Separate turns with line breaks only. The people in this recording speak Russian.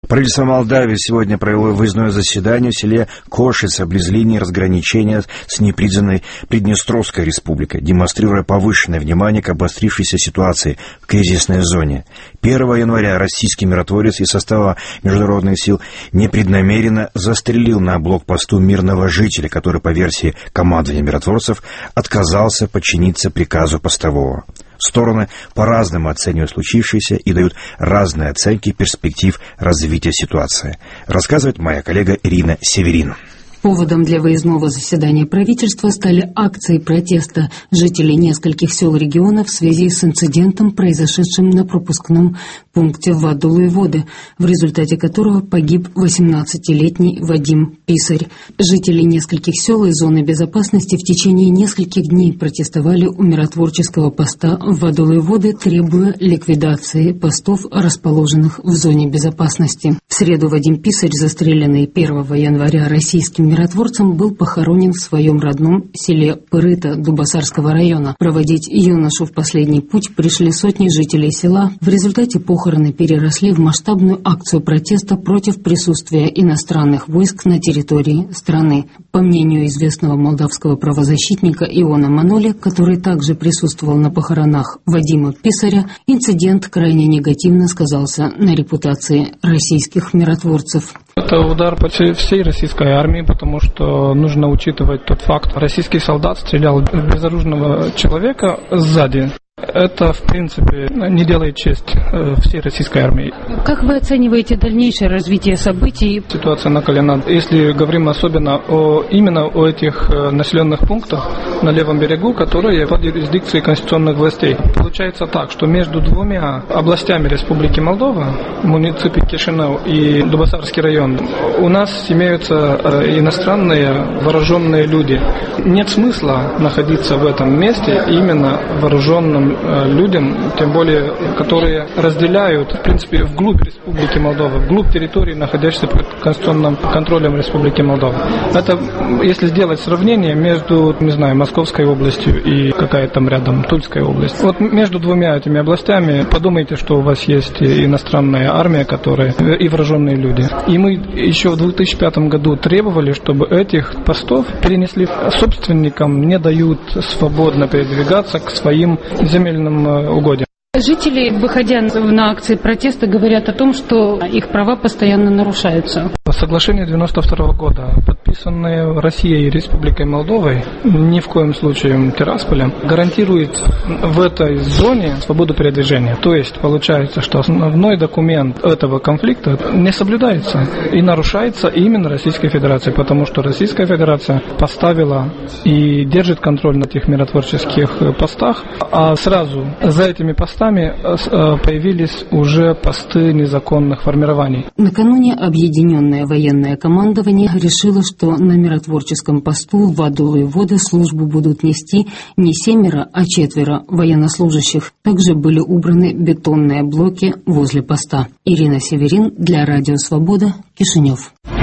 Правительство Молдавии сегодня провело выездное заседание в селе Кошица, близ линии разграничения с непризнанной Приднестровской республикой, демонстрируя повышенное внимание к обострившейся ситуации в кризисной зоне. 1 января российский миротворец из состава международных сил непреднамеренно застрелил на блокпосту мирного жителя, который, по версии командования миротворцев, отказался подчиниться приказу постового. Стороны по-разному оценивают случившееся и дают разные оценки перспектив развития ситуации, рассказывает моя коллега Ирина Северин.
Поводом для выездного заседания правительства стали акции протеста жителей нескольких сел региона в связи с инцидентом, произошедшим на пропускном пункте в Адулы-Воды, в результате которого погиб 18-летний Вадим Писарь. Жители нескольких сел из зоны безопасности в течение нескольких дней протестовали у миротворческого поста в Адулы-Воды, требуя ликвидации постов, расположенных в зоне безопасности. В среду Вадим Писарь, застреленный 1 января российским миротворцем, был похоронен в своем родном селе Пырыта Дубасарского района. Проводить юношу в последний путь пришли сотни жителей села. В результате похороны переросли в масштабную акцию протеста против присутствия иностранных войск на территории страны. По мнению известного молдавского правозащитника Иона Маноли, который также присутствовал на похоронах Вадима Писаря, инцидент крайне негативно сказался на репутации российских миротворцев.
Это удар по всей российской армии, потому что нужно учитывать тот факт, российский солдат стрелял в безоружного человека сзади. Это, в принципе, не делает честь всей российской армии.
Как вы оцениваете дальнейшее развитие событий?
Ситуация накалена. Если говорим особенно именно о этих населенных пунктах на левом берегу, которые под юрисдикцией конституционных властей. Получается так, что между двумя областями Республики Молдова, муниципий Кишинев и Дубасарский район, у нас имеются иностранные вооруженные люди. Нет смысла находиться в этом месте именно вооруженным людям, тем более, которые разделяют, в принципе, вглубь Республики Молдова, вглубь территории, находящейся под конституционным контролем Республики Молдова. Это, если сделать сравнение между, не знаю, Московской областью и какая там рядом Тульская область. Вот между двумя этими областями подумайте, что у вас есть иностранная армия, которая и вооруженные люди. И мы еще в 2005 году требовали, чтобы этих постов перенесли собственникам, не дают свободно передвигаться к своим земельным угодьям.
Жители, выходя на акции протеста, говорят о том, что их права постоянно нарушаются.
Соглашение 1992 года, подписанное Россией и Республикой Молдовой, ни в коем случае Тирасполем, гарантирует в этой зоне свободу передвижения. То есть получается, что основной документ этого конфликта не соблюдается и нарушается именно Российской Федерацией, потому что Российская Федерация поставила и держит контроль на этих миротворческих постах, а сразу за этими постами появились уже посты незаконных формирований.
Накануне объединенное военное командование решило, что на миротворческом посту в Адулы-Воды службу будут нести не 7, а 4 военнослужащих. Также были убраны бетонные блоки возле поста. Ирина Северин для Радио Свобода, Кишинев.